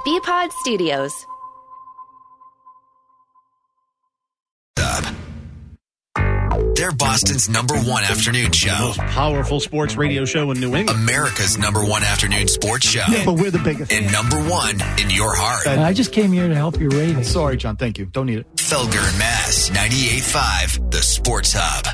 BPod Studios. They're Boston's #1 afternoon show. Most powerful sports radio show in New England. America's #1 afternoon sports show. Yeah, but we're the biggest. And #1 in your heart. I just came here to help your ratings. Sorry, John. Thank you. Don't need it. Felger and Mass, 98.5, the Sports Hub.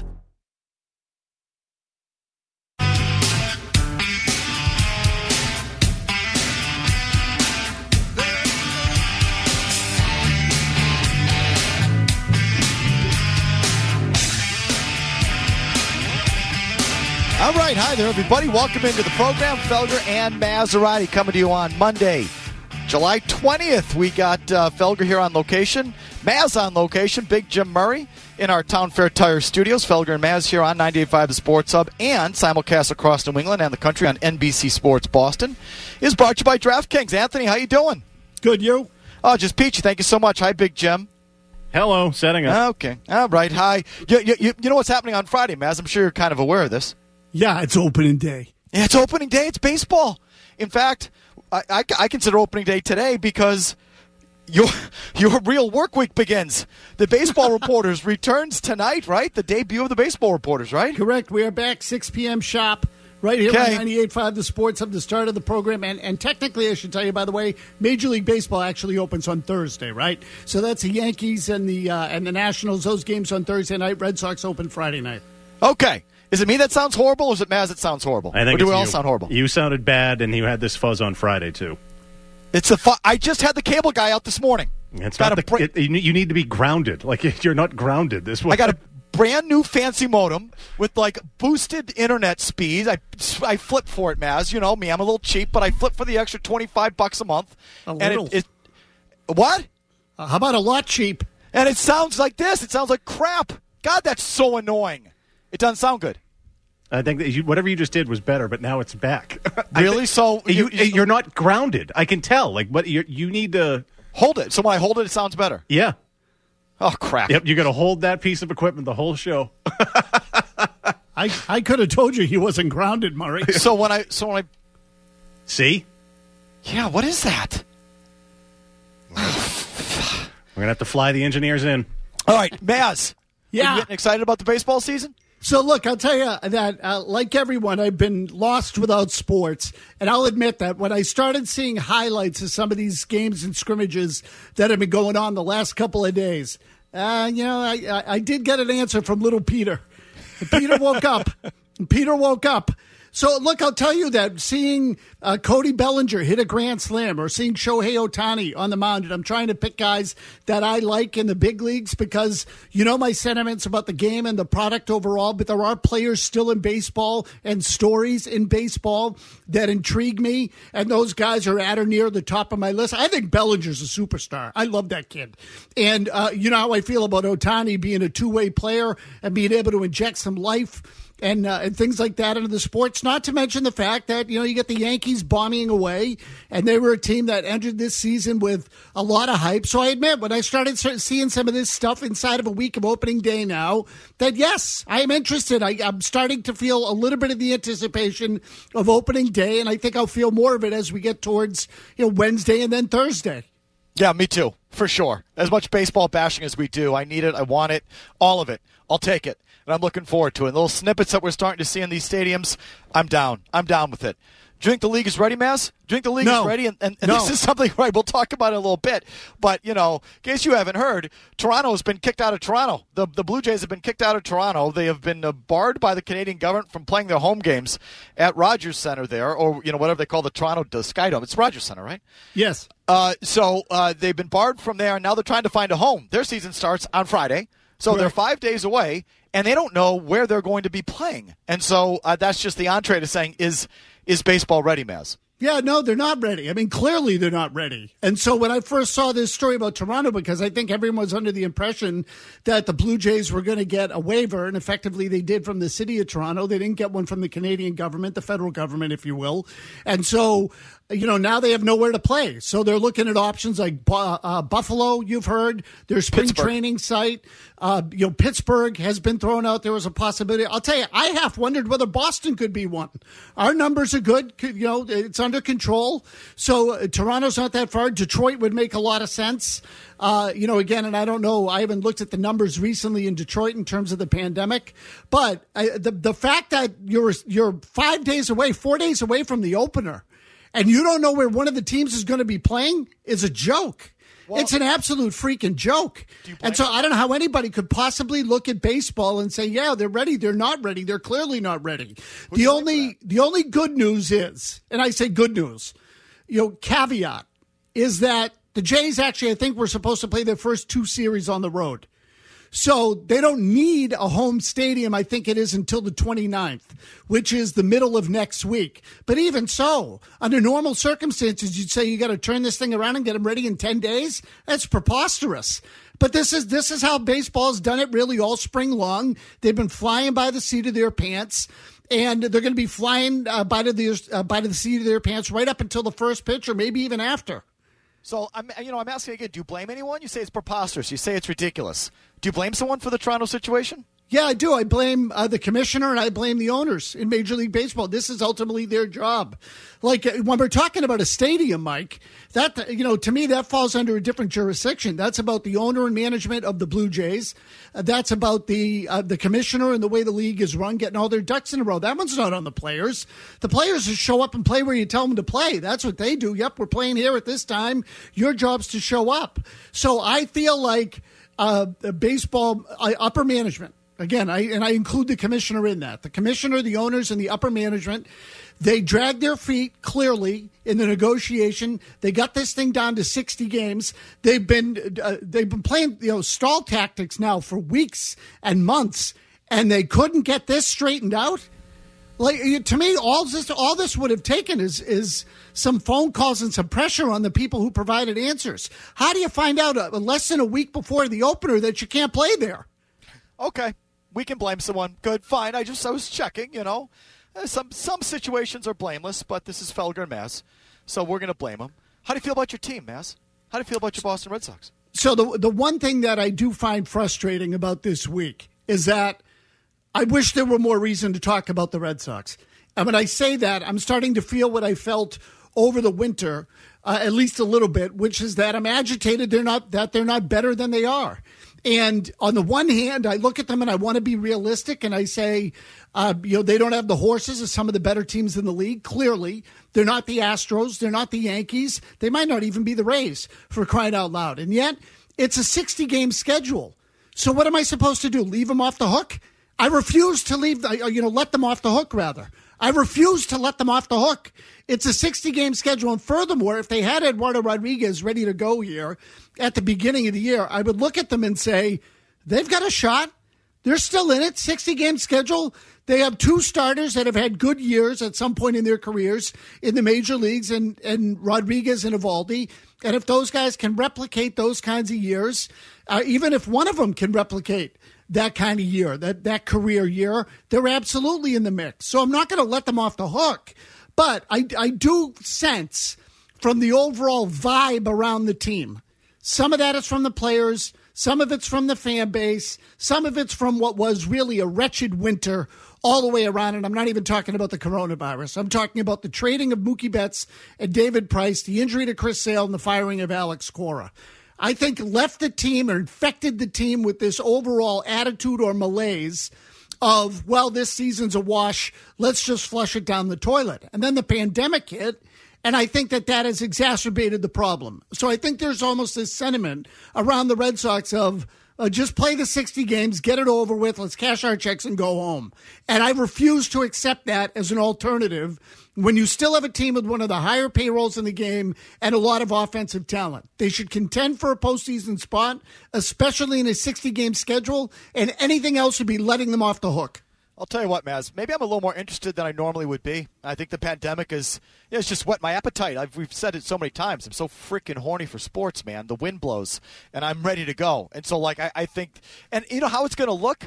All right. Hi there, everybody. Welcome into the program. Felger and Maserati coming to you on Monday, July 20th. We got Felger here on location, Maz on location, Big Jim Murray in our Town Fair Tire Studios. Felger and Maz here on 98.5 The Sports Hub and simulcast across New England and the country on NBC Sports Boston. Is brought to you by DraftKings. Anthony, how you doing? Good, you? Oh, just peachy. Thank you so much. Hi, Big Jim. Hello, setting up. Okay. All right. Hi. You know what's happening on Friday, Maz? I'm sure you're kind of aware of this. Yeah, it's opening day. Yeah, it's opening day. It's baseball. In fact, I consider opening day today because your real work week begins. The Baseball Reporters returns tonight, right? The debut of the Baseball Reporters, right? Correct. We are back 6 p.m. sharp right here on 98.5 The Sports Hub, the start of the program. And technically, I should tell you, by the way, Major League Baseball actually opens on Thursday, right? So that's the Yankees and the Nationals. Those games on Thursday night. Red Sox open Friday night. Okay. Is it me that sounds horrible, or is it Maz that sounds horrible? I think or do we all you. sound horrible? You sounded bad, and you had this fuzz on Friday, too. I just had the cable guy out this morning. It's not you need to be grounded. Like, you're not grounded this way. I got a brand new fancy modem with, like, boosted internet speed. I flip for it, Maz. You know me. I'm a little cheap, but I flip for the extra $25 a month. A little. What? How about a lot cheap? And it sounds like this. It sounds like crap. God, that's so annoying. It doesn't sound good. I think that whatever you just did was better, but now it's back. Really? So you're not grounded. I can tell. Like, what you need to hold it. So when I hold it, it sounds better. Yeah. Oh crap. Yep. You got to hold that piece of equipment the whole show. I could have told you he wasn't grounded, Murray. So when I see. Yeah. What is that? We're gonna have to fly the engineers in. All right, Maz. Yeah. Are you getting excited about the baseball season? So, look, I'll tell you that, like everyone, I've been lost without sports. And I'll admit that when I started seeing highlights of some of these games and scrimmages that have been going on the last couple of days, I did get an answer from little Peter. Peter woke up. So, look, I'll tell you that seeing Cody Bellinger hit a grand slam or seeing Shohei Ohtani on the mound, and I'm trying to pick guys that I like in the big leagues because you know my sentiments about the game and the product overall, but there are players still in baseball and stories in baseball that intrigue me, and those guys are at or near the top of my list. I think Bellinger's a superstar. I love that kid. And you know how I feel about Ohtani being a two-way player and being able to inject some life and things like that into the sports, not to mention the fact that, you know, you get the Yankees bombing away, and they were a team that entered this season with a lot of hype. So I admit, when I started seeing some of this stuff inside of a week of opening day now, that yes, I am interested. I'm starting to feel a little bit of the anticipation of opening day, and I think I'll feel more of it as we get towards, you know, Wednesday and then Thursday. Yeah, me too, for sure. As much baseball bashing as we do, I need it, I want it, all of it. I'll take it, and I'm looking forward to it. And little snippets that we're starting to see in these stadiums, I'm down. I'm down with it. Do you think the league is ready, Maz? Do you think the league is ready? And No. This is something, right, we'll talk about it a little bit. But, you know, in case you haven't heard, Toronto has been kicked out of Toronto. The Blue Jays have been kicked out of Toronto. They have been barred by the Canadian government from playing their home games at Rogers Centre there, or, you know, whatever they call the Toronto Skydome. It's Rogers Centre, right? Yes. So they've been barred from there, and now they're trying to find a home. Their season starts on Friday. So they're 5 days away, and they don't know where they're going to be playing. And so that's just the entree to saying, is baseball ready, Maz? Yeah, no, they're not ready. I mean, clearly they're not ready. And so when I first saw this story about Toronto, because I think everyone was under the impression that the Blue Jays were going to get a waiver, and effectively they did from the city of Toronto. They didn't get one from the Canadian government, the federal government, if you will. And so now they have nowhere to play. So they're looking at options like Buffalo, you've heard, their spring training site. Pittsburgh has been thrown out there as a possibility. I'll tell you, I half wondered whether Boston could be one. Our numbers are good. It's under control. So Toronto's not that far. Detroit would make a lot of sense. Again, and I don't know, I haven't looked at the numbers recently in Detroit in terms of the pandemic, but the fact that you're 4 days away from the opener, and you don't know where one of the teams is going to be playing is a joke. Well, it's an absolute freaking joke. And so I don't know how anybody could possibly look at baseball and say, yeah, they're ready. They're not ready. They're clearly not ready. The only good news is, and I say good news, caveat, is that the Jays actually, I think, were supposed to play their first 2 series on the road. So they don't need a home stadium, I think it is, until the 29th, which is the middle of next week. But even so, under normal circumstances, you'd say you got to turn this thing around and get them ready in 10 days? That's preposterous. But this is how baseball's done it really all spring long. They've been flying by the seat of their pants. And they're going to be flying by the seat of their pants right up until the first pitch or maybe even after. So, I'm asking again, do you blame anyone? You say it's preposterous. You say it's ridiculous. Do you blame someone for the Toronto situation? Yeah, I do. I blame the commissioner and I blame the owners in Major League Baseball. This is ultimately their job. Like when we're talking about a stadium, Mike, that, to me, that falls under a different jurisdiction. That's about the owner and management of the Blue Jays. That's about the commissioner and the way the league is run, getting all their ducks in a row. That one's not on the players. The players just show up and play where you tell them to play. That's what they do. Yep, we're playing here at this time. Your job's to show up. So I feel like baseball upper management, again, I include the commissioner in that. The commissioner, the owners, and the upper management, they dragged their feet clearly in the negotiation. They got this thing down to 60 games. They've been playing stall tactics now for weeks and months, and they couldn't get this straightened out. Like, to me, all this would have taken is some phone calls and some pressure on the people who provided answers. How do you find out less than a week before the opener that you can't play there? Okay. We can blame someone. Good, fine. I was checking, Some situations are blameless, but this is Felger and Maz, so we're going to blame them. How do you feel about your team, Maz? How do you feel about your Boston Red Sox? So the one thing that I do find frustrating about this week is that I wish there were more reason to talk about the Red Sox. And when I say that, I'm starting to feel what I felt over the winter, at least a little bit, which is that I'm agitated they're not better than they are. And on the one hand, I look at them and I want to be realistic, and I say, they don't have the horses of some of the better teams in the league. Clearly, they're not the Astros. They're not the Yankees. They might not even be the Rays, for crying out loud. And yet, it's a 60-game schedule. So what am I supposed to do? Leave them off the hook? I refuse to let them off the hook, rather. I refuse to let them off the hook. It's a 60-game schedule. And furthermore, if they had Eduardo Rodriguez ready to go here at the beginning of the year, I would look at them and say, they've got a shot. They're still in it. 60-game schedule. They have 2 starters that have had good years at some point in their careers in the major leagues, and Rodriguez and Eovaldi. And if those guys can replicate those kinds of years, even if one of them can replicate that kind of year, that career year, they're absolutely in the mix. So I'm not going to let them off the hook. But I do sense from the overall vibe around the team, some of that is from the players, some of it's from the fan base, some of it's from what was really a wretched winter all the way around. And I'm not even talking about the coronavirus. I'm talking about the trading of Mookie Betts and David Price, the injury to Chris Sale, and the firing of Alex Cora. I think left the team or infected the team with this overall attitude or malaise of, well, this season's a wash. Let's just flush it down the toilet. And then the pandemic hit, and I think that has exacerbated the problem. So I think there's almost this sentiment around the Red Sox of just play the 60 games, get it over with, let's cash our checks and go home. And I refuse to accept that as an alternative when you still have a team with one of the higher payrolls in the game and a lot of offensive talent. They should contend for a postseason spot, especially in a 60-game schedule, and anything else would be letting them off the hook. I'll tell you what, Maz, maybe I'm a little more interested than I normally would be. I think the pandemic it's just whet my appetite. We've said it so many times. I'm so freaking horny for sports, man. The wind blows, and I'm ready to go. And so, I think, and you know how it's going to look?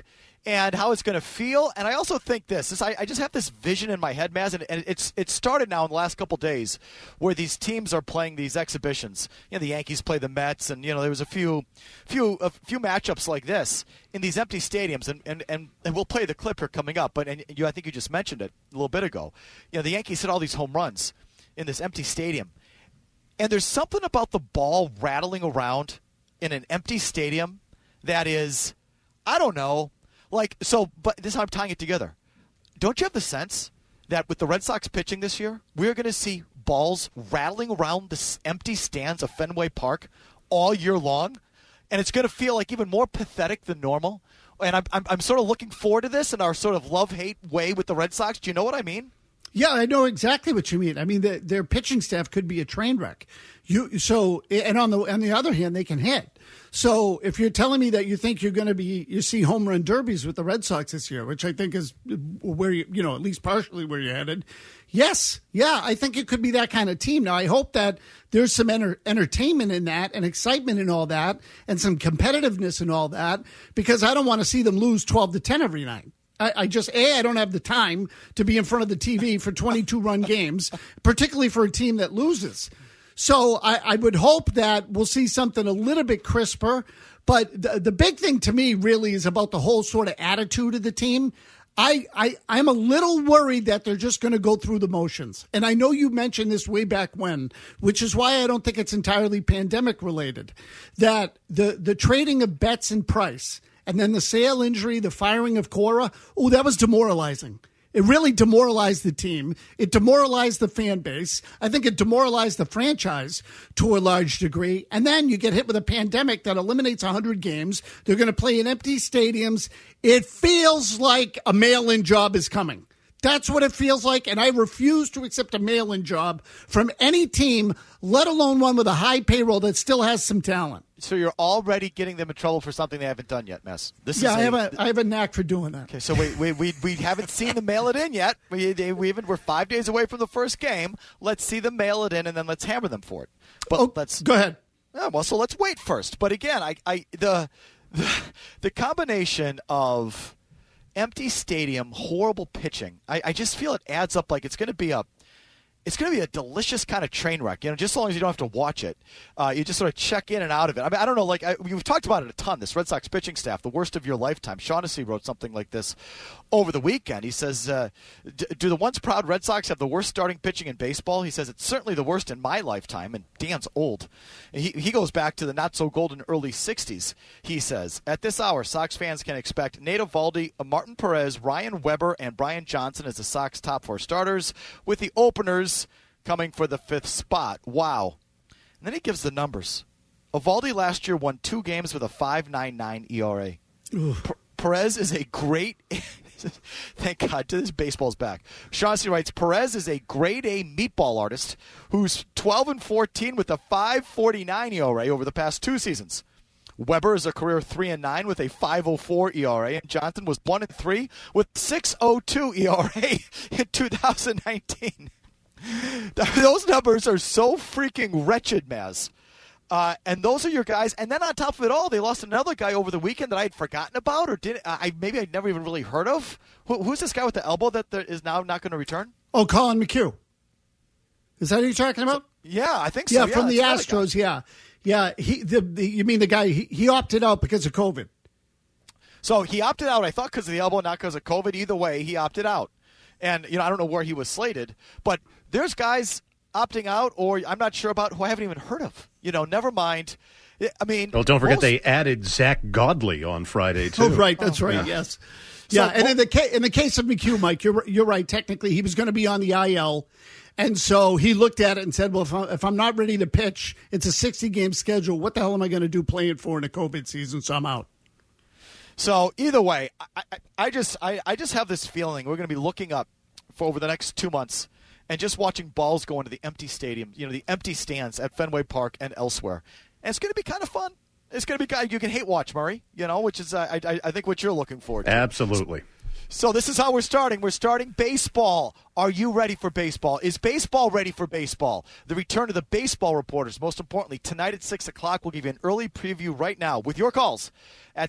and how it's going to feel. And I also think I just have this vision in my head, Maz, and it started now in the last couple days where these teams are playing these exhibitions. The Yankees play the Mets, and there was a few matchups like this in these empty stadiums, and we'll play the clip here coming up. But I think you just mentioned it a little bit ago. The Yankees hit all these home runs in this empty stadium, and there's something about the ball rattling around in an empty stadium that is, I don't know. But this is how I'm tying it together. Don't you have the sense that with the Red Sox pitching this year, we're going to see balls rattling around the empty stands of Fenway Park all year long? And it's going to feel like even more pathetic than normal. And I'm sort of looking forward to this in our sort of love-hate way with the Red Sox. Do you know what I mean? Yeah, I know exactly what you mean. I mean, their pitching staff could be a train wreck. And on the other hand, they can hit. So if you're telling me that you think you see home run derbies with the Red Sox this year, which I think is where at least partially where you're headed. Yes. Yeah, I think it could be that kind of team. Now, I hope that there's some entertainment in that and excitement in all that and some competitiveness in all that, because I don't want to see them lose 12-10 every night. I don't have the time to be in front of the TV for 22-run games, particularly for a team that loses. So I would hope that we'll see something a little bit crisper. But the big thing to me really is about the whole sort of attitude of the team. I'm a little worried that they're just going to go through the motions. And I know you mentioned this way back when, which is why I don't think it's entirely pandemic related, that the trading of Betts and Price and then the Sale injury, the firing of Cora, that was demoralizing. It really demoralized the team. It demoralized the fan base. I think it demoralized the franchise to a large degree. And then you get hit with a pandemic that eliminates 100 games. They're going to play in empty stadiums. It feels like a mail-in job is coming. That's what it feels like, and I refuse to accept a mail-in job from any team, let alone one with a high payroll that still has some talent. So you're already getting them in trouble for something they haven't done yet, Mess. I have a knack for doing that. Okay, so we haven't seen them mail it in yet. We're 5 days away from the first game. Let's see them mail it in, and then let's hammer them for it. But go ahead. So let's wait first. But again, the combination of empty stadium, horrible pitching. I just feel it adds up like it's going to be a delicious kind of train wreck. Just as long as you don't have to watch it, you just sort of check in and out of it. I mean, I don't know. We've talked about it a ton. This Red Sox pitching staff, the worst of your lifetime. Shaughnessy wrote something like this over the weekend. He says, "Do the once proud Red Sox have the worst starting pitching in baseball?" He says it's certainly the worst in my lifetime. And Dan's old. He goes back to the not so golden early '60s. He says, "At this hour, Sox fans can expect Nate Eovaldi, Martin Perez, Ryan Weber, and Brian Johnson as the Sox top 4 starters, with the openers coming for the 5th spot." Wow. And then he gives the numbers. Eovaldi last year won 2 games with a 5.99 ERA. Perez is a great thank God to this baseball's back. Shaughnessy writes, Perez is a grade A meatball artist who's 12-14 with a 5.49 ERA over the past 2 seasons. Weber is a career 3-9 with a 5.04 ERA, and Johnson was 1-3 with 6.02 ERA in 2019. Those numbers are so freaking wretched, Maz. And those are your guys. And then on top of it all, they lost another guy over the weekend that I had forgotten about, or maybe I'd never even really heard of. Who's this guy with the elbow that is now not going to return? Oh, Colin McHugh. Is that who you're talking about? Yeah, I think so. Yeah, from the Astros. Yeah. You mean the guy? He opted out because of COVID. So he opted out. I thought because of the elbow, not because of COVID. Either way, he opted out. And I don't know where he was slated, but there's guys opting out, or I'm not sure about, who I haven't even heard of. Never mind. I mean, well, don't forget they added Zach Godley on Friday too. Oh, right, that's right. Yeah. Yes, yeah. And in the case of McHugh, Mike, you're right. Technically, he was going to be on the IL, and so he looked at it and said, "Well, if I'm not ready to pitch, it's a 60-game schedule. What the hell am I going to do playing for in a COVID season? So I'm out." So either way, I just have this feeling we're going to be looking up for over the next 2 months and just watching balls go into the empty stadium, the empty stands at Fenway Park and elsewhere. And it's going to be kind of fun. It's going to be you can hate watch, Murray, which is I think what you're looking forward to. Absolutely. So this is how we're starting. We're starting baseball. Are you ready for baseball? Is baseball ready for baseball? The return of the baseball reporters. Most importantly, tonight at 6 o'clock, we'll give you an early preview right now with your calls at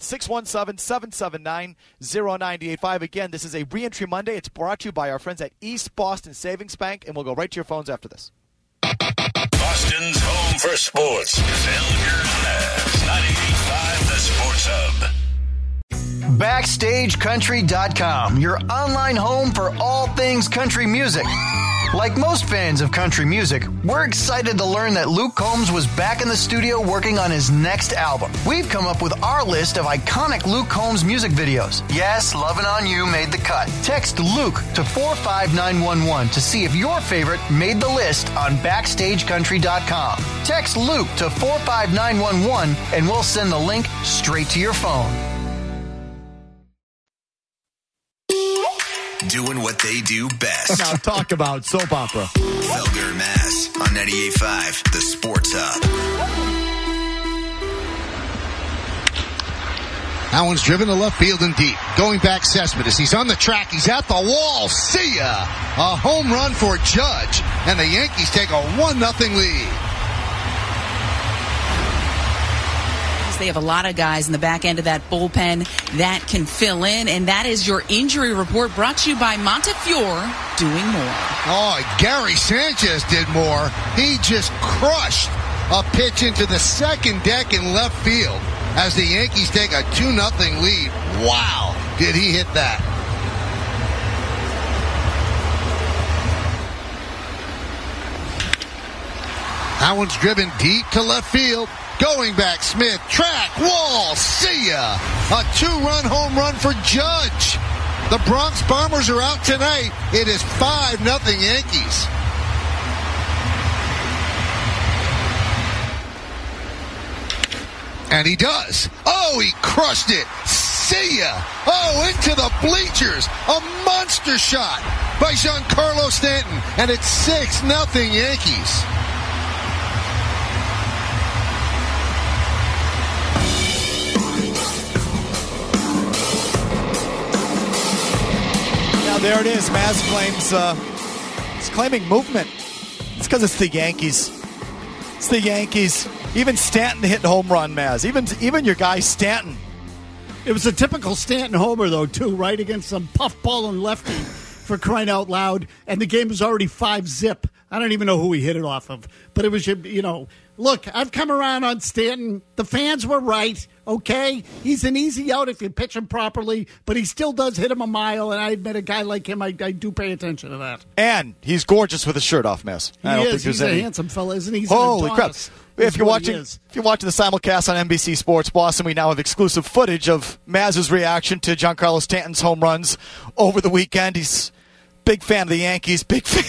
617-779-0985. Again, this is a Reentry Monday. It's brought to you by our friends at East Boston Savings Bank, and we'll go right to your phones after this. Boston's home for sports. Felger and Maz, 98.5 The Sports Hub. BackstageCountry.com, your online home for all things country music. Like most fans of country music, we're excited to learn that Luke Combs was back in the studio working on his next album. We've come up with our list of iconic Luke Combs music videos. Yes, Lovin' On You made the cut. Text Luke to 45911 to see if your favorite made the list on BackstageCountry.com. Text Luke to 45911 and we'll send the link straight to your phone. Doing what they do best. Now talk about soap opera. Felger and Maz on 98.5 The Sports Hub. That one's driven to left field and deep. Going back Cespedes. He's on the track. He's at the wall. See ya! A home run for Judge. And the Yankees take a 1-0 lead. They have a lot of guys in the back end of that bullpen that can fill in, and that is your injury report brought to you by Montefiore doing more. Oh, Gary Sanchez did more. He just crushed a pitch into the second deck in left field as the Yankees take a 2-0 lead. Wow, did he hit that. That one's driven deep to left field. Going back, Smith, track, wall, see ya! A 2-run home run for Judge. The Bronx Bombers are out tonight. It is 5-0 Yankees. And he does. Oh, he crushed it. See ya! Oh, into the bleachers. A monster shot by Giancarlo Stanton. And it's 6-0 Yankees. There it is. Maz claims he's claiming movement. It's because it's the Yankees. It's the Yankees. Even Stanton hit home run, Maz. Even your guy Stanton. It was a typical Stanton homer, though, too, right against some puffball and lefty, for crying out loud. And the game was already 5-zip. I don't even know who he hit it off of. But it was, look, I've come around on Stanton. The fans were right, okay? He's an easy out if you pitch him properly, but he still does hit him a mile, and I admit a guy like him, I do pay attention to that. And he's gorgeous with his shirt off, Maz. He's a handsome fella, isn't he? He's holy crap. If you're watching the simulcast on NBC Sports Boston, we now have exclusive footage of Maz's reaction to Giancarlo Stanton's home runs over the weekend. He's a big fan of the Yankees, big fan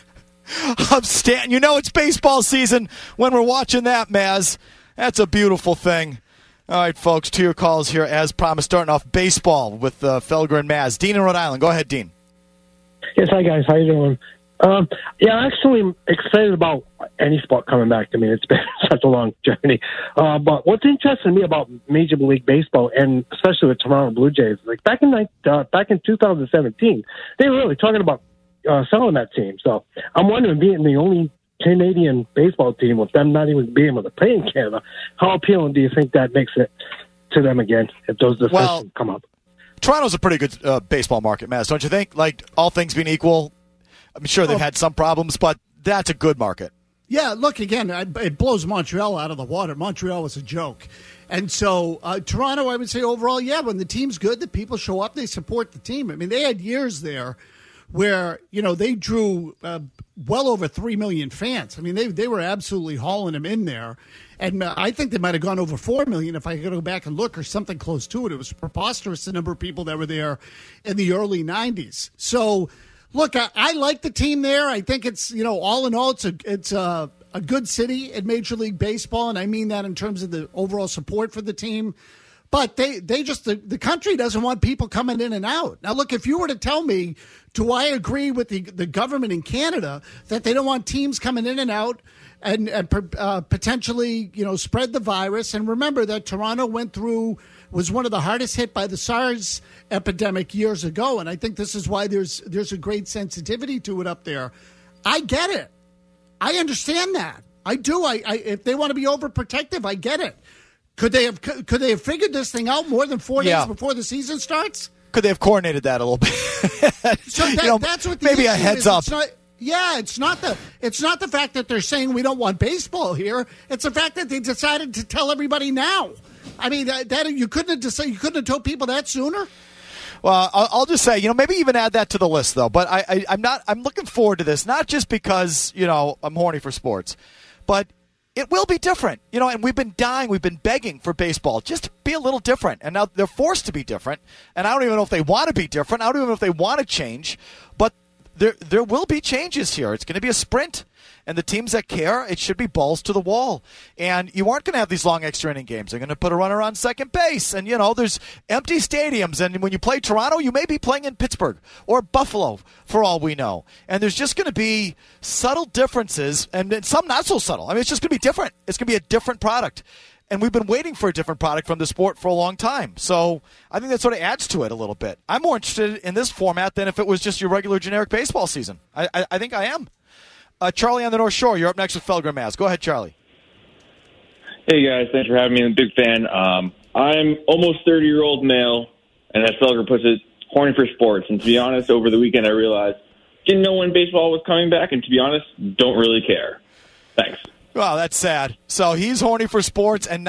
of Stanton. You know it's baseball season when we're watching that, Maz. That's a beautiful thing. All right, folks, to your calls here as promised, starting off baseball with Felger and Maz. Dean in Rhode Island. Go ahead, Dean. Yes, hi, guys. How you doing? Yeah, actually, I'm excited about any sport coming back to me. It's been such a long journey. But what's interesting to me about Major League Baseball, and especially the Toronto Blue Jays, like back in 2017, they were really talking about selling that team. So I'm wondering, being the only Canadian baseball team, with them not even being able to play in Canada, how appealing do you think that makes it to them again if those discussions come up? Toronto's a pretty good baseball market, Maz, don't you think? Like, all things being equal, I'm sure they've had some problems, but that's a good market. Yeah, look, again, it blows Montreal out of the water. Montreal was a joke. And so Toronto, I would say overall, yeah, when the team's good, the people show up, they support the team. I mean, they had years there where, they drew well over 3 million fans. I mean, they were absolutely hauling them in there. And I think they might have gone over 4 million if I could go back and look, or something close to it. It was preposterous, the number of people that were there in the early 90s. So, look, I like the team there. I think it's, all in all, it's a good city in Major League Baseball, and I mean that in terms of the overall support for the team. But they just, the country doesn't want people coming in and out. Now, look, if you were to tell me, do I agree with the government in Canada that they don't want teams coming in and out and potentially, spread the virus? And remember that Toronto went through was one of the hardest hit by the SARS epidemic years ago, and I think this is why there's a great sensitivity to it up there. I get it. I understand that. I do. I if they want to be overprotective, I get it. Could they have figured this thing out more than 4 days before the season starts? Could they have coordinated that a little bit? So that's what the maybe issue a heads is. up. It's not the fact that they're saying we don't want baseball here. It's the fact that they decided to tell everybody now. I mean, that you couldn't have told people that sooner. Well, I'll just say, maybe even add that to the list, though. But I'm looking forward to this, not just because, I'm horny for sports, but it will be different. And we've been begging for baseball just to be a little different. And now they're forced to be different. And I don't even know if they want to be different. I don't even know if they want to change. But there will be changes here. It's going to be a sprint. And the teams that care, it should be balls to the wall. And you aren't going to have these long extra inning games. They're going to put a runner on second base. And, there's empty stadiums. And when you play Toronto, you may be playing in Pittsburgh or Buffalo, for all we know. And there's just going to be subtle differences, and some not so subtle. I mean, it's just going to be different. It's going to be a different product. And we've been waiting for a different product from the sport for a long time. So I think that sort of adds to it a little bit. I'm more interested in this format than if it was just your regular generic baseball season. I think I am. Charlie on the North Shore, you're up next with Felger and Maz. Go ahead, Charlie. Hey, guys. Thanks for having me. I'm a big fan. I'm almost 30-year-old male, and as Felger puts it, horny for sports. And to be honest, over the weekend I realized didn't know when baseball was coming back, and to be honest, don't really care. Thanks. Well, that's sad. So he's horny for sports and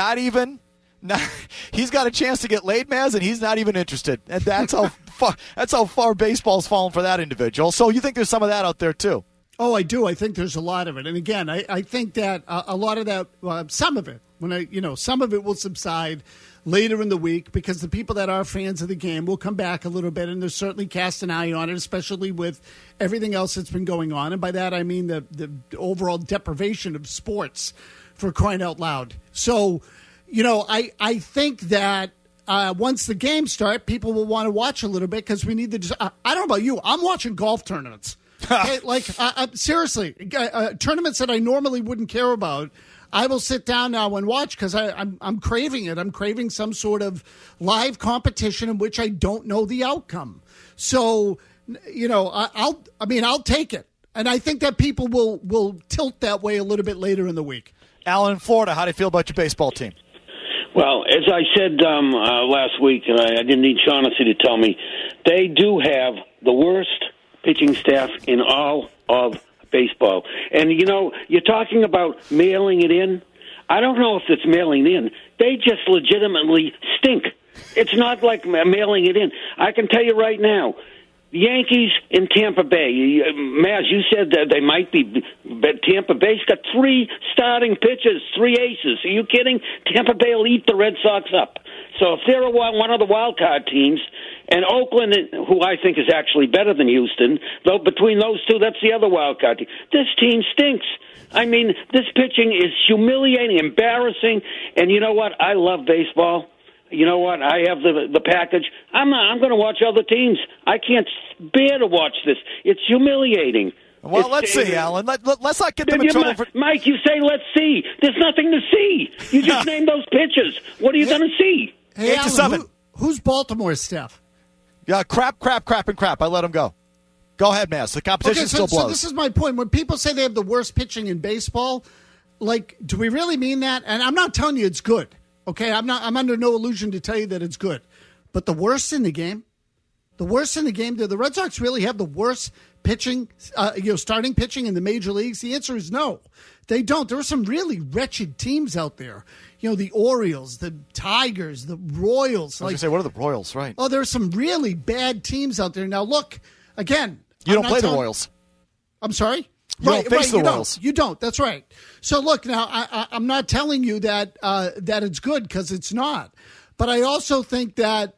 he's got a chance to get laid, Maz, and he's not even interested. And that's how far baseball's fallen for that individual. So you think there's some of that out there, too? Oh, I do. I think there's a lot of it. And again, I think that a lot of that, some of it, some of it will subside later in the week because the people that are fans of the game will come back a little bit, and they'll certainly cast an eye on it, especially with everything else that's been going on. And by that, I mean the overall deprivation of sports, for crying out loud. So, I think that once the games start, people will want to watch a little bit because we need to I don't know about you. I'm watching golf tournaments. Okay, seriously, tournaments that I normally wouldn't care about, I will sit down now and watch because I'm craving it. I'm craving some sort of live competition in which I don't know the outcome. So, I'll take it, and I think that people will tilt that way a little bit later in the week. Alan in Florida, how do you feel about your baseball team? Well, as I said last week, and I didn't need Shaughnessy to tell me, they do have the worst pitching staff in all of baseball. And, you're talking about mailing it in. I don't know if it's mailing it in. They just legitimately stink. It's not like mailing it in. I can tell you right now, the Yankees in Tampa Bay, Maz, you said that they might be, but Tampa Bay's got 3 starting pitchers, 3 aces. Are you kidding? Tampa Bay will eat the Red Sox up. So if they're one of the wild card teams, and Oakland, who I think is actually better than Houston, though between those two, that's the other wild card team. This team stinks. I mean, this pitching is humiliating, embarrassing, and you know what? I love baseball. You know what? I have the package. I'm going to watch other teams. I can't bear to watch this. It's humiliating. Well, let's see, Alan. Let's not get them in trouble for... Mike, you say let's see. There's nothing to see. You just named those pitches. What are you going to see? Hey, Alan, who's Baltimore's Steph? Yeah, crap. I let him go. Go ahead, Maz. The competition still blows. So this is my point. When people say they have the worst pitching in baseball, do we really mean that? And I'm not telling you it's good. Okay, I'm under no illusion to tell you that it's good. But the worst in the game, do the Red Sox really have the worst pitching, starting pitching in the major leagues? The answer is no. They don't. There are some really wretched teams out there. The Orioles, the Tigers, the Royals. I was going to say, what are the Royals, right? Oh, there are some really bad teams out there. Now, look, again. You don't play the Royals. I'm sorry? You don't face the Royals. You don't. That's right. So, look, now, I'm not telling you that it's good because it's not. But I also think that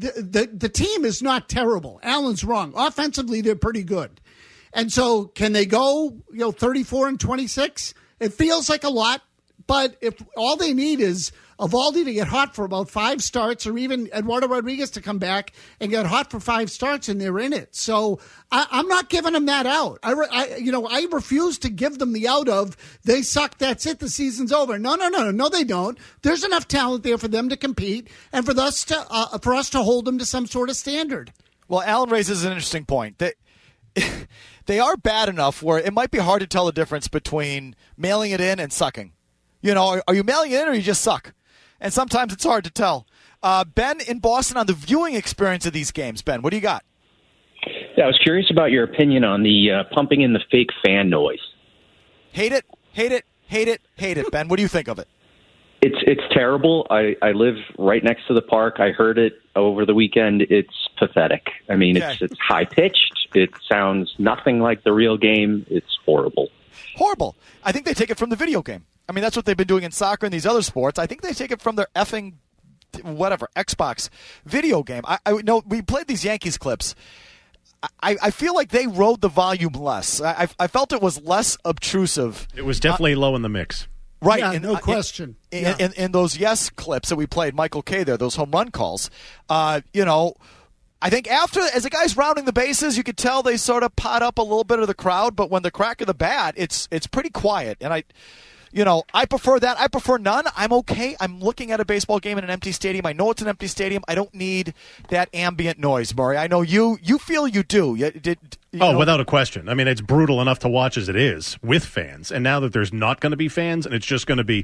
the team is not terrible. Alan's wrong. Offensively, they're pretty good. And so can they go 34-26? It feels like a lot. But if all they need is Eovaldi to get hot for about 5 starts, or even Eduardo Rodriguez to come back and get hot for 5 starts, and they're in it. So I'm not giving them that out. I refuse to give them the out of they suck. That's it. The season's over. No, they don't. There's enough talent there for them to compete and for us to hold them to some sort of standard. Well, Alan raises an interesting point. They are bad enough where it might be hard to tell the difference between mailing it in and sucking. Are you mailing it in or you just suck? And sometimes it's hard to tell. Ben in Boston on the viewing experience of these games. Ben, what do you got? Yeah, I was curious about your opinion on the pumping in the fake fan noise. Hate it, Ben. What do you think of it? It's terrible. I live right next to the park. I heard it over the weekend. It's pathetic. I mean, Okay. it's high-pitched. It sounds nothing like the real game. It's horrible. Horrible. I think they take it from the video game. I mean, that's what they've been doing in soccer and these other sports. I think they take it from their effing, Xbox video game. I know we played these Yankees clips. I feel like they rode the volume less. I felt it was less obtrusive. It was definitely low in the mix. Right. Yeah, no question. In those yes clips that we played, Michael Kay there, those home run calls, I think after, as the guy's rounding the bases, you could tell they sort of pot up a little bit of the crowd, but when the crack of the bat, it's pretty quiet. And I prefer that. I prefer none. I'm okay. I'm looking at a baseball game in an empty stadium. I know it's an empty stadium. I don't need that ambient noise, Murray. I know you feel you do. Without a question. I mean, it's brutal enough to watch as it is with fans. And now that there's not going to be fans and it's just going to be...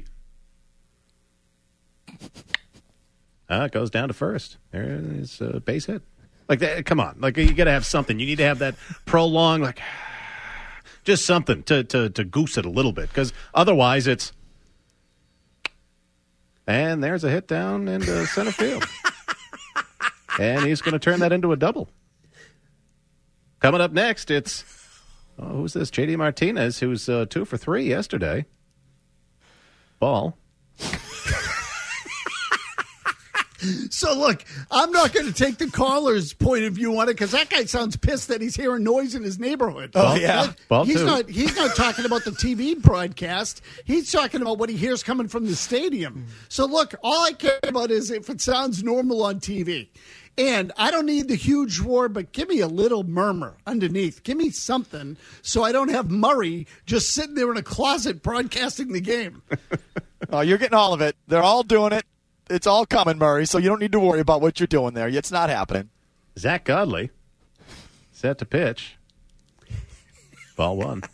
it goes down to first. There's a base hit. Like, that, come on. Like, you got to have something. You need to have that prolonged, just something to goose it a little bit. Because otherwise it's... And there's a hit down into center field. And he's going to turn that into a double. Coming up next, it's... who's this? J.D. Martinez, who's 2 for 3 yesterday. Ball. So, look, I'm not going to take the caller's point of view on it because that guy sounds pissed that he's hearing noise in his neighborhood. Oh, yeah. He's not talking about the TV broadcast. He's talking about what he hears coming from the stadium. So, look, all I care about is if it sounds normal on TV. And I don't need the huge roar, but give me a little murmur underneath. Give me something so I don't have Murray just sitting there in a closet broadcasting the game. Oh, you're getting all of it. They're all doing it. It's all coming, Murray, so you don't need to worry about what you're doing there. It's not happening. Zach Godley set to pitch. Ball 1.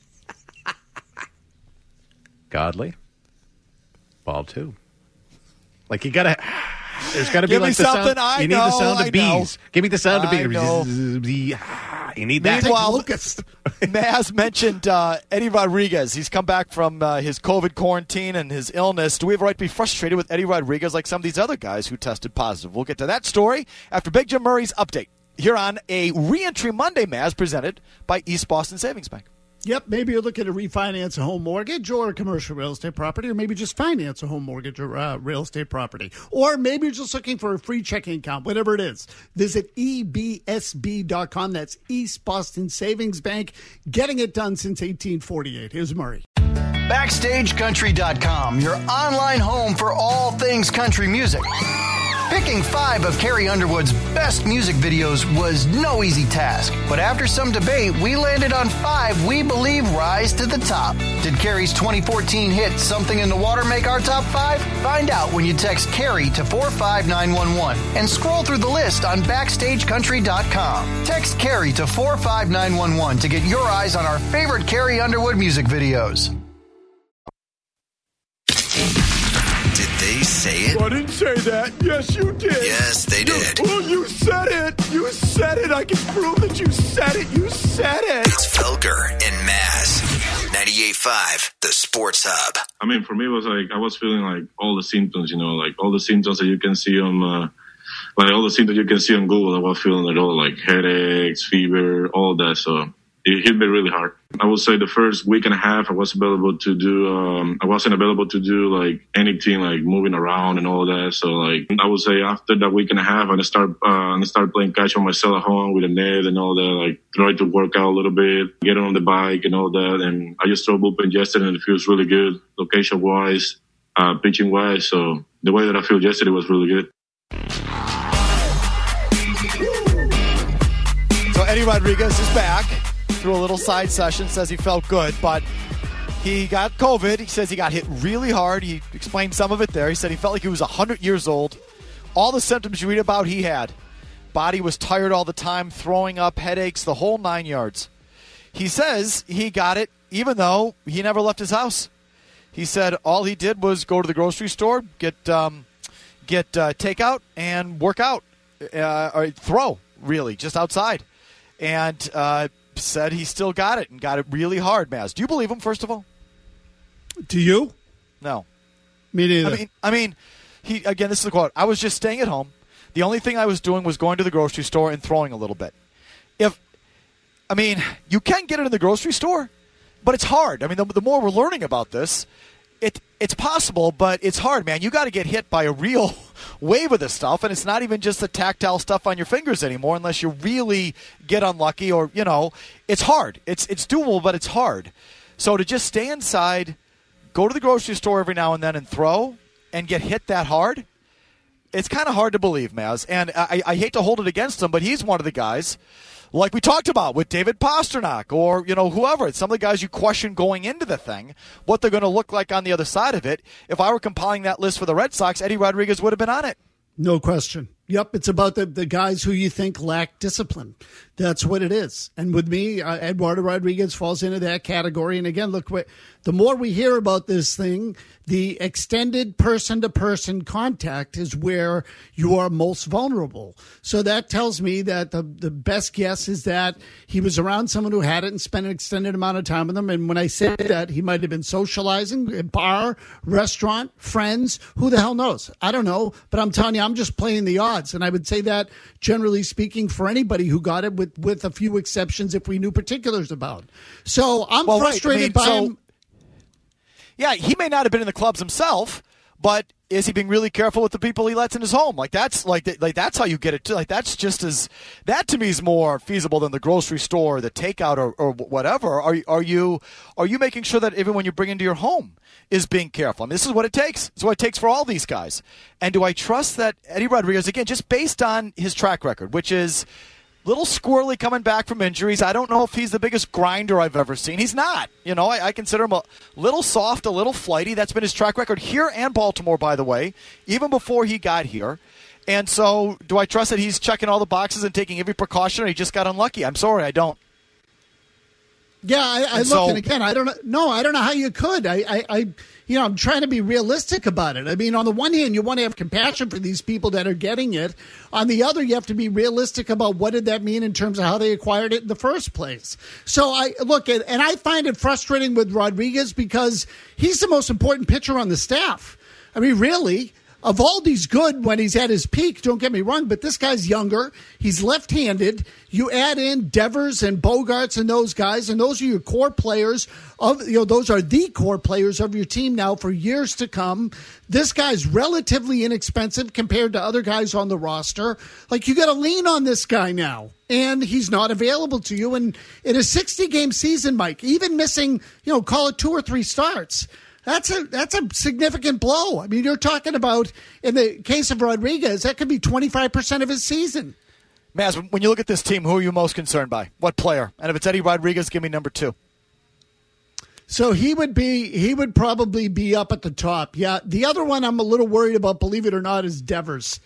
Godley. Ball 2. Like, you got to... There's got to be Give like me the something. sound. You need the sound of bees. Give me the sound of bees. know. You need that. Meanwhile, Lucas. Maz mentioned Eddie Rodriguez. He's come back from his COVID quarantine and his illness. Do we have a right to be frustrated with Eddie Rodriguez like some of these other guys who tested positive? We'll get to that story after Big Jim Murray's update here on a Reentry Monday, Maz, presented by East Boston Savings Bank. Yep, maybe you're looking to refinance a home mortgage or a commercial real estate property, or maybe just finance a home mortgage or real estate property. Or maybe you're just looking for a free checking account, whatever it is. Visit ebsb.com. That's East Boston Savings Bank, getting it done since 1848. Here's Murray. BackstageCountry.com, your online home for all things country music. Picking 5 of Carrie Underwood's best music videos was no easy task, but after some debate, we landed on 5 we believe rise to the top. Did Carrie's 2014 hit Something in the Water make our top 5? Find out when you text Carrie to 45911 and scroll through the list on BackstageCountry.com. Text Carrie to 45911 to get your eyes on our favorite Carrie Underwood music videos. Did they say it? I didn't say that. Yes, you did. Yes, they did. Oh, you said it. You said it. I can prove that you said it. You said it. It's Felger and Maz. 98.5, the Sports Hub. I mean, for me, it was like I was feeling like all the symptoms, like all the symptoms that you can see on, like all the symptoms you can see on Google. I was feeling it all, like headaches, fever, all that. So it hit me really hard. I would say the first week and a half, I wasn't available to do like anything, like moving around and all that. So like I would say after that week and a half, I started playing catch by myself at home with a net and all that. Like try to work out a little bit, get on the bike and all that. And I just threw bullpen yesterday, and it feels really good, location wise. pitching wise. So the way that I feel yesterday was really good. So Eddie Rodriguez is back through a little side session, says he felt good, but he got COVID. He says he got hit really hard. He explained some of it there. He said he felt like he was 100 years old. All the symptoms you read about, he had. Body was tired all the time, throwing up, headaches, the whole 9 yards. He says he got it even though he never left his house. He said all he did was go to the grocery store, get takeout, and work out, or throw, really, just outside. And said he still got it and got it really hard, Maz. Do you believe him, first of all? Do you? No. Me neither. I mean, he again, this is the quote. I was just staying at home. The only thing I was doing was going to the grocery store and throwing a little bit. You can get it in the grocery store, but it's hard. I mean, the more we're learning about this, it's possible, but it's hard, man. You got to get hit by a real wave of this stuff, and it's not even just the tactile stuff on your fingers anymore unless you really get unlucky or, it's hard. It's doable, but it's hard. So to just stay inside, go to the grocery store every now and then and throw and get hit that hard, it's kind of hard to believe, Maz. And I hate to hold it against him, but he's one of the guys, like we talked about with David Pastrnak or, whoever. It's some of the guys you question going into the thing, what they're going to look like on the other side of it. If I were compiling that list for the Red Sox, Eddie Rodriguez would have been on it. No question. Yep, it's about the guys who you think lack discipline. That's what it is. And with me, Eduardo Rodriguez falls into that category. And again, look, the more we hear about this thing, the extended person-to-person contact is where you are most vulnerable. So that tells me that the best guess is that he was around someone who had it and spent an extended amount of time with them. And when I say that, he might have been socializing at bar, restaurant, friends, who the hell knows? I don't know, but I'm telling you, I'm just playing the odds. And I would say that, generally speaking, for anybody who got it, with a few exceptions if we knew particulars about. So I'm frustrated by him. Yeah, he may not have been in the clubs himself, but is he being really careful with the people he lets in his home? That's how you get it too. That's just as that to me is more feasible than the grocery store, the takeout, or whatever. Are you making sure that everyone you bring into your home is being careful? I mean, this is what it takes. It's what it takes for all these guys. And do I trust that Eddie Rodriguez, again, just based on his track record, which is little squirrely coming back from injuries. I don't know if he's the biggest grinder I've ever seen. He's not. I consider him a little soft, a little flighty. That's been his track record here and Baltimore, by the way, even before he got here. And so do I trust that he's checking all the boxes and taking every precaution, or he just got unlucky? I'm sorry, I don't. Yeah, I look, and again, I don't know. I don't know how you could. I'm trying to be realistic about it. I mean, on the one hand, you want to have compassion for these people that are getting it. On the other, you have to be realistic about what did that mean in terms of how they acquired it in the first place. So I look at, and I find it frustrating with Rodriguez because he's the most important pitcher on the staff. I mean, really. Evaldi's good when he's at his peak, don't get me wrong, but this guy's younger. He's left-handed. You add in Devers and Bogarts and those guys, and those are your core players. Those are the core players of your team now for years to come. This guy's relatively inexpensive compared to other guys on the roster. You got to lean on this guy now, and he's not available to you. And in a 60-game season, Mike, even missing, call it 2 or 3 starts, That's a significant blow. I mean, you're talking about, in the case of Rodriguez, that could be 25% of his season. Maz, when you look at this team, who are you most concerned by? What player? And if it's Eddie Rodriguez, give me number 2. So he would probably be up at the top. Yeah, the other one I'm a little worried about, believe it or not, is Devers.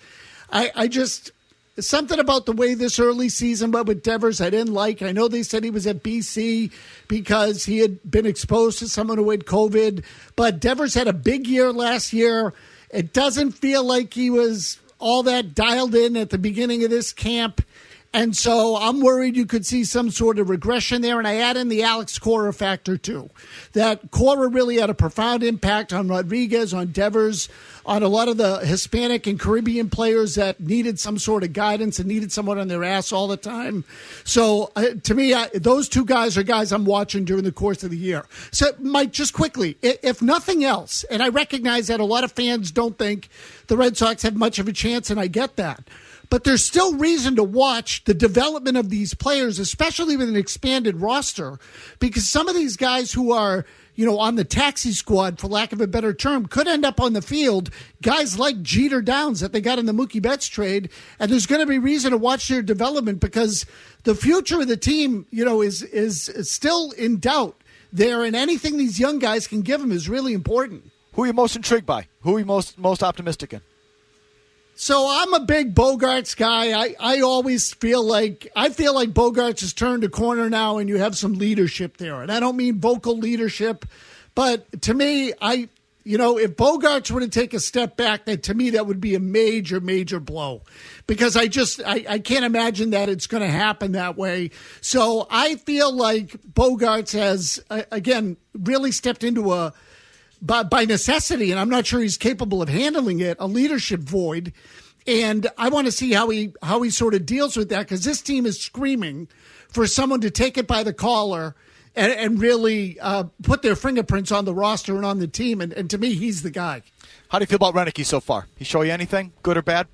Something about the way this early season went with Devers I didn't like. I know they said he was at BC because he had been exposed to someone who had COVID, but Devers had a big year last year. It doesn't feel like he was all that dialed in at the beginning of this camp. And so I'm worried you could see some sort of regression there. And I add in the Alex Cora factor, too. That Cora really had a profound impact on Rodriguez, on Devers, on a lot of the Hispanic and Caribbean players that needed some sort of guidance and needed someone on their ass all the time. So to me, those 2 guys are guys I'm watching during the course of the year. So, Mike, just quickly, if nothing else, and I recognize that a lot of fans don't think the Red Sox have much of a chance, and I get that. But there's still reason to watch the development of these players, especially with an expanded roster, because some of these guys who are on the taxi squad, for lack of a better term, could end up on the field. Guys like Jeter Downs that they got in the Mookie Betts trade, and there's going to be reason to watch their development because the future of the team, is still in doubt there, and anything these young guys can give them is really important. Who are you most intrigued by? Who are you most optimistic in? So I'm a big Bogaerts guy. I always feel like Bogaerts has turned a corner now, and you have some leadership there. And I don't mean vocal leadership, but to me, if Bogaerts were to take a step back, that would be a major, major blow, because I can't imagine that it's going to happen that way. So I feel like Bogaerts has again really stepped into by necessity, and I'm not sure he's capable of handling it, a leadership void. And I want to see how he sort of deals with that, because this team is screaming for someone to take it by the collar and really put their fingerprints on the roster and on the team. And to me, he's the guy. How do you feel about Renicky so far? He show you anything, good or bad?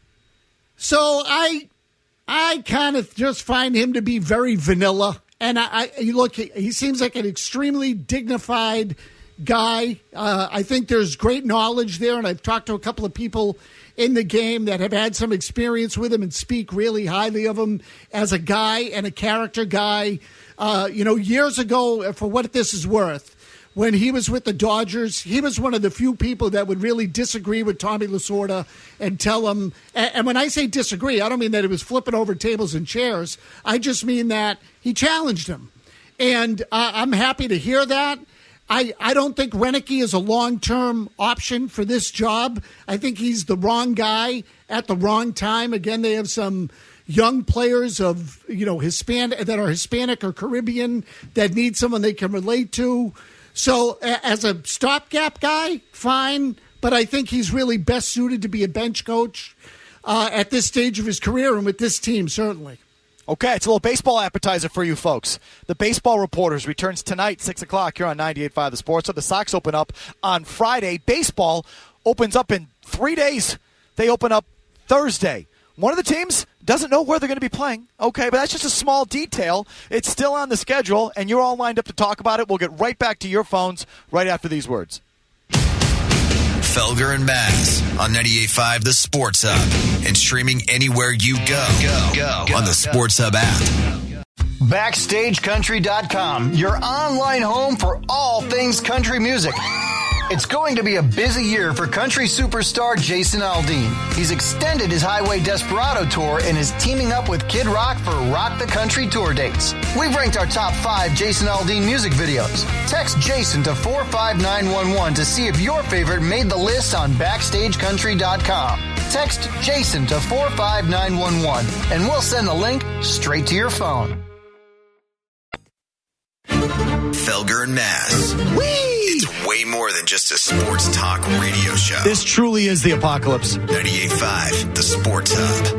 So I kind of just find him to be very vanilla. And he seems like an extremely dignified guy. I think there's great knowledge there, and I've talked to a couple of people in the game that have had some experience with him and speak really highly of him as a guy and a character guy. Years ago, for what this is worth, when he was with the Dodgers, he was one of the few people that would really disagree with Tommy Lasorda and tell him, and when I say disagree, I don't mean that he was flipping over tables and chairs. I just mean that he challenged him. And I'm happy to hear that. I don't think Renicky is a long-term option for this job. I think he's the wrong guy at the wrong time. Again, they have some young players of, Hispanic that are Hispanic or Caribbean that need someone they can relate to. So as a stopgap guy, fine, but I think he's really best suited to be a bench coach at this stage of his career and with this team, certainly. Okay, it's a little baseball appetizer for you folks. The Baseball Reporters returns tonight, 6 o'clock, here on 98.5 The Sports. So the Sox open up on Friday. Baseball opens up in 3 days. They open up Thursday. One of the teams doesn't know where they're going to be playing. Okay, but that's just a small detail. It's still on the schedule, and you're all lined up to talk about it. We'll get right back to your phones right after these words. Felger and Maz on 98.5 The Sports Hub and streaming anywhere you go on the Sports Hub app. BackstageCountry.com, your online home for all things country music. It's going to be a busy year for country superstar Jason Aldean. He's extended his Highway Desperado tour and is teaming up with Kid Rock for Rock the Country tour dates. We've ranked our top 5 Jason Aldean music videos. Text Jason to 45911 to see if your favorite made the list on BackstageCountry.com. Text Jason to 45911 and we'll send the link straight to your phone. Felger and Maz. It's way more than just a sports talk radio show. This truly is the apocalypse. 98.5 The Sports Hub.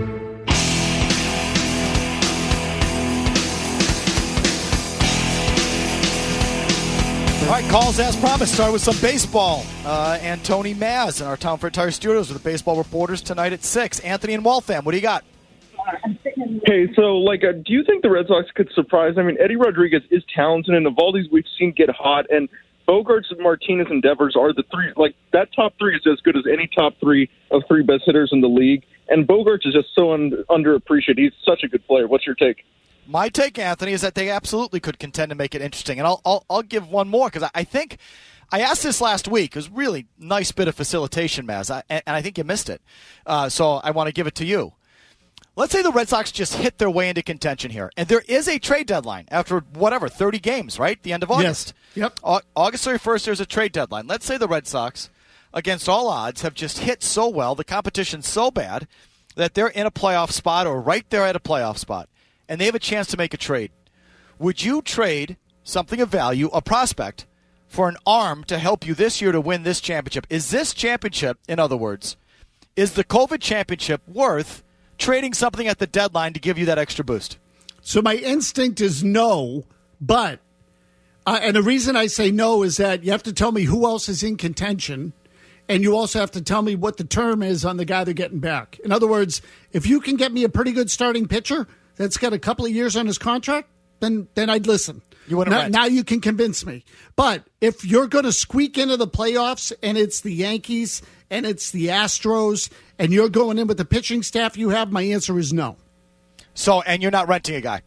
All right, calls as promised. Start with some baseball. And Tony Maz in our Town Fair Tire Studios with the Baseball Reporters tonight at 6. Anthony and Waltham, what do you got? Hey, so, do you think the Red Sox could surprise? I mean, Eddie Rodriguez is talented, and Eovaldi's we've seen get hot, and Bogaerts, Martinez, and Devers are the three. That top three is as good as any top three of 3 best hitters in the league, and Bogaerts is just so underappreciated. He's such a good player. What's your take? My take, Anthony, is that they absolutely could contend to make it interesting, and I'll give one more, because I think I asked this last week. It was really nice bit of facilitation, Maz, and I think you missed it, so I want to give it to you. Let's say the Red Sox just hit their way into contention here, and there is a trade deadline after, 30 games, right? The end of August. Yes. Yep. August 31st, there's a trade deadline. Let's say the Red Sox, against all odds, have just hit so well, the competition's so bad, that they're in a playoff spot or right there at a playoff spot, and they have a chance to make a trade. Would you trade something of value, a prospect, for an arm to help you this year to win this championship? Is this championship, in other words, is the COVID championship worth trading something at the deadline to give you that extra boost? So my instinct is no, but, and the reason I say no is that you have to tell me who else is in contention, and you also have to tell me what the term is on the guy they're getting back. In other words, if you can get me a pretty good starting pitcher that's got a couple of years on his contract, then I'd listen. You wouldn't rent. Now you can convince me. But if you're going to squeak into the playoffs and it's the Yankees and it's the Astros and you're going in with the pitching staff you have, my answer is no. So, and you're not renting a guy.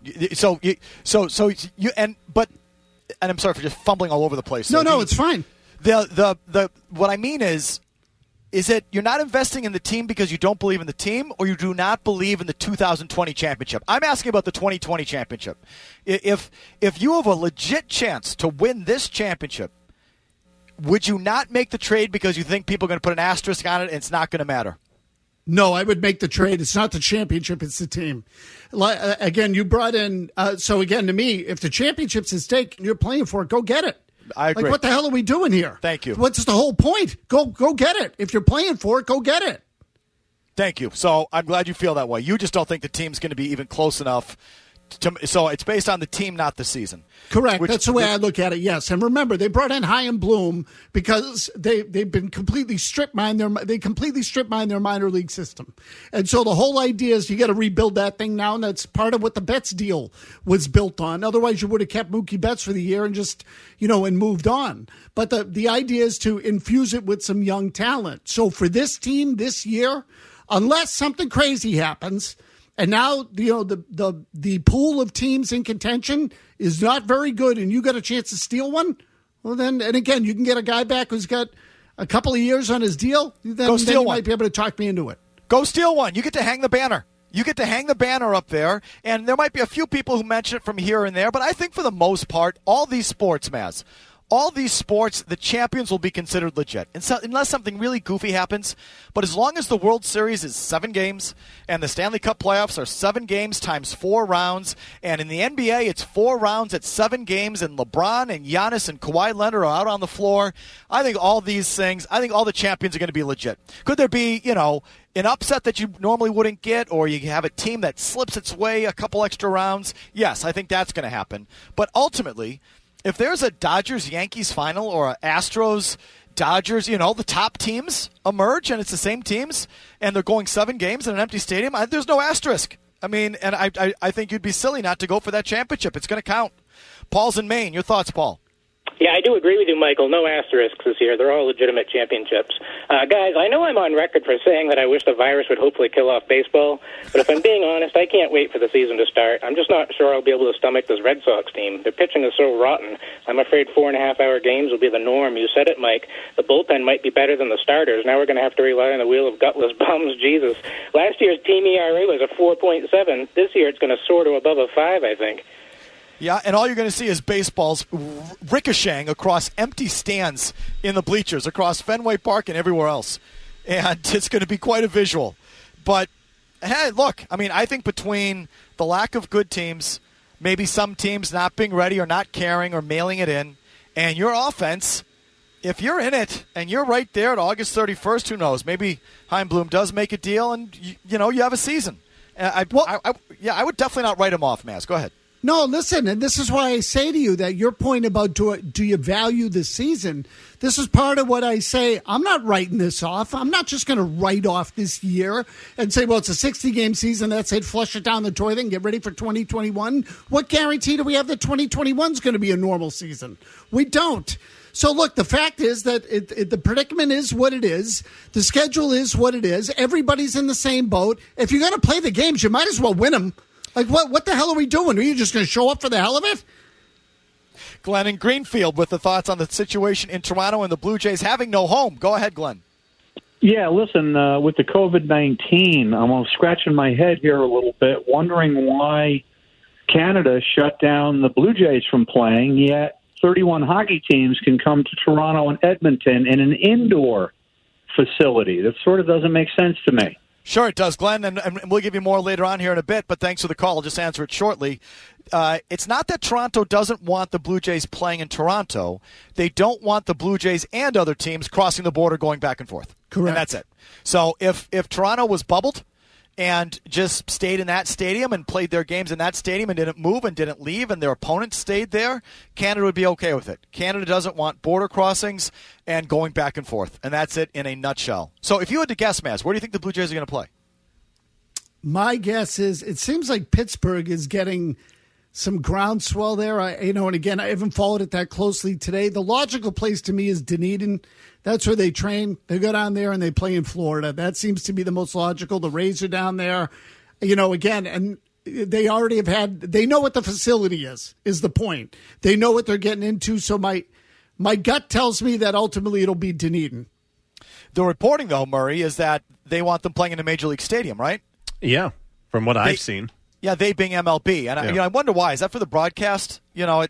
And I'm sorry for just fumbling all over the place. No, it's fine. What I mean is it you're not investing in the team because you don't believe in the team, or you do not believe in the 2020 championship? I'm asking about the 2020 championship. If you have a legit chance to win this championship, would you not make the trade because you think people are going to put an asterisk on it and it's not going to matter? No, I would make the trade. It's not the championship, it's the team. Again, you brought in so again, to me, if the championship's at stake and you're playing for it, go get it. I agree. Like, what the hell are we doing here? Thank you. What's the whole point? Go get it. If you're playing for it, go get it. Thank you. So I'm glad you feel that way. You just don't think the team's going to be even close enough. So it's based on the team, not the season. Correct. That's the way I look at it, yes. And remember, they brought in Chaim Bloom because they've been completely strip mined their minor league system. And so the whole idea is you got to rebuild that thing now, and that's part of what the Betts deal was built on. Otherwise, you would have kept Mookie Betts for the year and just, and moved on. But the idea is to infuse it with some young talent. So for this team this year, unless something crazy happens, and now, the pool of teams in contention is not very good, and you got a chance to steal one, well then, and again, you can get a guy back who's got a couple of years on his deal, then you might be able to talk me into it. Go steal one. You get to hang the banner. You get to hang the banner up there, and there might be a few people who mention it from here and there, but I think for the most part, all these sports, Maz, the champions will be considered legit. And so, unless something really goofy happens. But as long as the World Series is 7 games and the Stanley Cup playoffs are 7 games times 4 rounds, and in the NBA it's 4 rounds at 7 games, and LeBron and Giannis and Kawhi Leonard are out on the floor, I think all the champions are going to be legit. Could there be, an upset that you normally wouldn't get, or you have a team that slips its way a couple extra rounds? Yes, I think that's going to happen. But ultimately, if there's a Dodgers-Yankees final or an Astros-Dodgers, the top teams emerge and it's the same teams and they're going 7 games in an empty stadium, there's no asterisk. I mean, and I think you'd be silly not to go for that championship. It's going to count. Paul's in Maine. Your thoughts, Paul? Yeah, I do agree with you, Michael. No asterisks this year. They're all legitimate championships. Guys, I know I'm on record for saying that I wish the virus would hopefully kill off baseball, but if I'm being honest, I can't wait for the season to start. I'm just not sure I'll be able to stomach this Red Sox team. Their pitching is so rotten. I'm afraid 4.5-hour games will be the norm. You said it, Mike. The bullpen might be better than the starters. Now we're going to have to rely on the wheel of gutless bums. Jesus. Last year's team ERA was a 4.7. This year it's going to soar to above a 5, I think. Yeah, and all you're going to see is baseballs ricocheting across empty stands in the bleachers, across Fenway Park and everywhere else. And it's going to be quite a visual. But, hey, look, I think between the lack of good teams, maybe some teams not being ready or not caring or mailing it in, and your offense, if you're in it and you're right there at August 31st, who knows? Maybe Chaim Bloom does make a deal and, you have a season. I would definitely not write him off, Maz. Go ahead. No, listen, and this is why I say to you that your point about do you value the season, this is part of what I say. I'm not writing this off. I'm not just going to write off this year and say, well, it's a 60-game season. That's it. Flush it down the toilet and get ready for 2021. What guarantee do we have that 2021 is going to be a normal season? We don't. So, look, the fact is that the predicament is what it is. The schedule is what it is. Everybody's in the same boat. If you're going to play the games, you might as well win them. Like, what the hell are we doing? Are you just going to show up for the hell of it? Glenn in Greenfield with the thoughts on the situation in Toronto and the Blue Jays having no home. Go ahead, Glenn. Yeah, listen, with the COVID-19, I'm scratching my head here a little bit, wondering why Canada shut down the Blue Jays from playing, yet 31 hockey teams can come to Toronto and Edmonton in an indoor facility. That sort of doesn't make sense to me. Sure it does, Glenn, and we'll give you more later on here in a bit, but thanks for the call. I'll just answer it shortly. It's not that Toronto doesn't want the Blue Jays playing in Toronto. They don't want the Blue Jays and other teams crossing the border going back and forth. Correct. And that's it. So if Toronto was bubbled and just stayed in that stadium and played their games in that stadium and didn't move and didn't leave and their opponents stayed there, Canada would be okay with it. Canada doesn't want border crossings and going back and forth. And that's it in a nutshell. So if you had to guess, Maz, where do you think the Blue Jays are going to play? My guess is it seems like Pittsburgh is getting some groundswell there. And again, I haven't followed it that closely today. The logical place to me is Dunedin. That's where they train. They go down there and they play in Florida. That seems to be the most logical. The Rays are down there, again, and they already they know what the facility is the point. They know what they're getting into. So my gut tells me that ultimately it'll be Dunedin. The reporting, though, Murray, is that they want them playing in a Major League Stadium, right? Yeah, from what I've seen. Yeah, they being MLB. And I wonder why. Is that for the broadcast?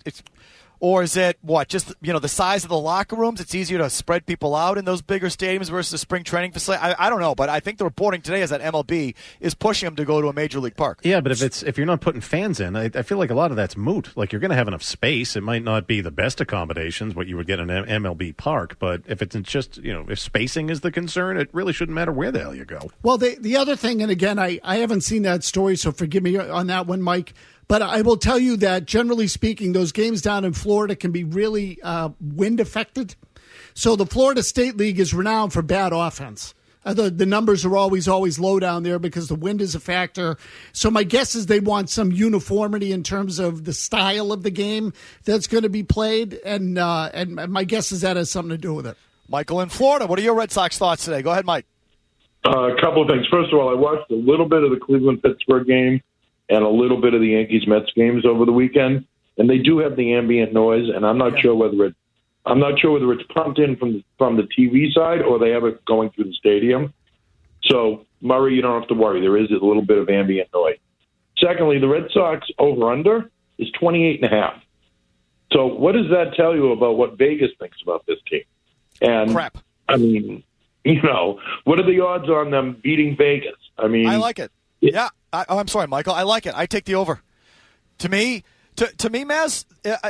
Or is it what? Just the size of the locker rooms? It's easier to spread people out in those bigger stadiums versus a spring training facility. I don't know, but I think the reporting today is that MLB is pushing them to go to a major league park. Yeah, but if you're not putting fans in, I feel like a lot of that's moot. Like you're going to have enough space. It might not be the best accommodations what you would get in an MLB park, but if it's just if spacing is the concern, it really shouldn't matter where the hell you go. Well, the other thing, and again, I haven't seen that story, so forgive me on that one, Mike. But I will tell you that, generally speaking, those games down in Florida can be really wind affected. So the Florida State League is renowned for bad offense. The numbers are always low down there because the wind is a factor. So my guess is they want some uniformity in terms of the style of the game that's going to be played. And my guess is that has something to do with it. Michael in Florida, what are your Red Sox thoughts today? Go ahead, Mike. A couple of things. First of all, I watched a little bit of the Cleveland-Pittsburgh game and a little bit of the Yankees-Mets games over the weekend, and they do have the ambient noise, and I'm not sure whether it's pumped in from the TV side or they have it going through the stadium. So, Murray, you don't have to worry. There is a little bit of ambient noise. Secondly, the Red sox over-under is 28.5. So what does that tell you about what Vegas thinks about this team? And crap. I mean, what are the odds on them beating Vegas? I mean, I like it. Yeah. I'm sorry, Michael. I like it. I take the over. To me, Maz,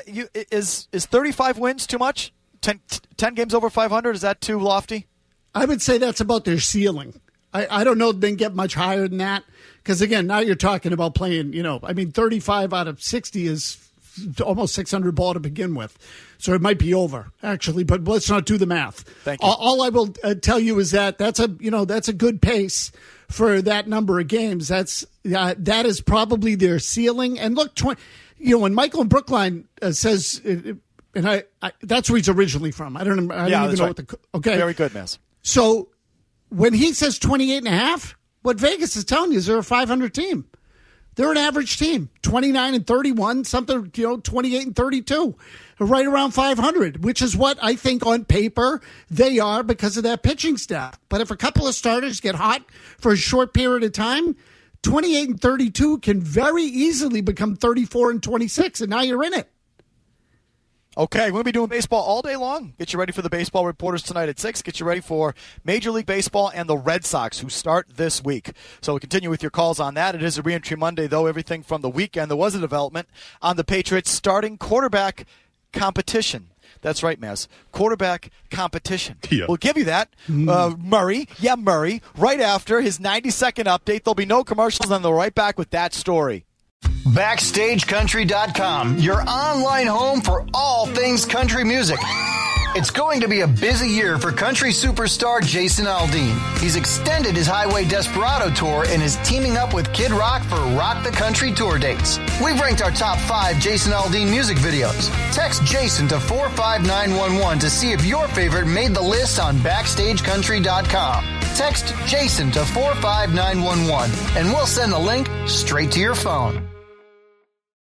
is 35 wins too much? 10 games over 500, is that too lofty? I would say that's about their ceiling. I don't know if they can get much higher than that. Because, again, now you're talking about playing, 35 out of 60 is almost 600 ball to begin with. So it might be over, actually. But let's not do the math. Thank you. All I will tell you is that that's a good pace for that number of games. That is probably their ceiling. And look, when Michael in Brookline says, and I that's where he's originally from. I don't even know what okay. Very good, Miss. So when he says 28.5, what Vegas is telling you is they're a 500 team. They're an average team, 29-31, something, 28-32, right around 500, which is what I think on paper they are because of that pitching staff. But if a couple of starters get hot for a short period of time, 28-32 can very easily become 34-26, and now you're in it. Okay, we're going to be doing baseball all day long. Get you ready for the baseball reporters tonight at 6. Get you ready for Major League Baseball and the Red Sox, who start this week. So we'll continue with your calls on that. It is a reentry Monday, though. Everything from the weekend, there was a development on the Patriots starting quarterback competition. That's right, Maz. Quarterback competition. Yeah. We'll give you that. Murray. Yeah, Murray. Right after his 90-second update. There'll be no commercials, and they'll right back with that story. BackstageCountry.com, your online home for all things country music. It's going to be a busy year for country superstar Jason Aldean. He's extended his Highway Desperado tour and is teaming up with Kid Rock for Rock the Country tour dates. We've ranked our top 5 Jason Aldean music videos. Text Jason to 45911 to see if your favorite made the list on BackstageCountry.com. Text Jason to 45911 and we'll send the link straight to your phone.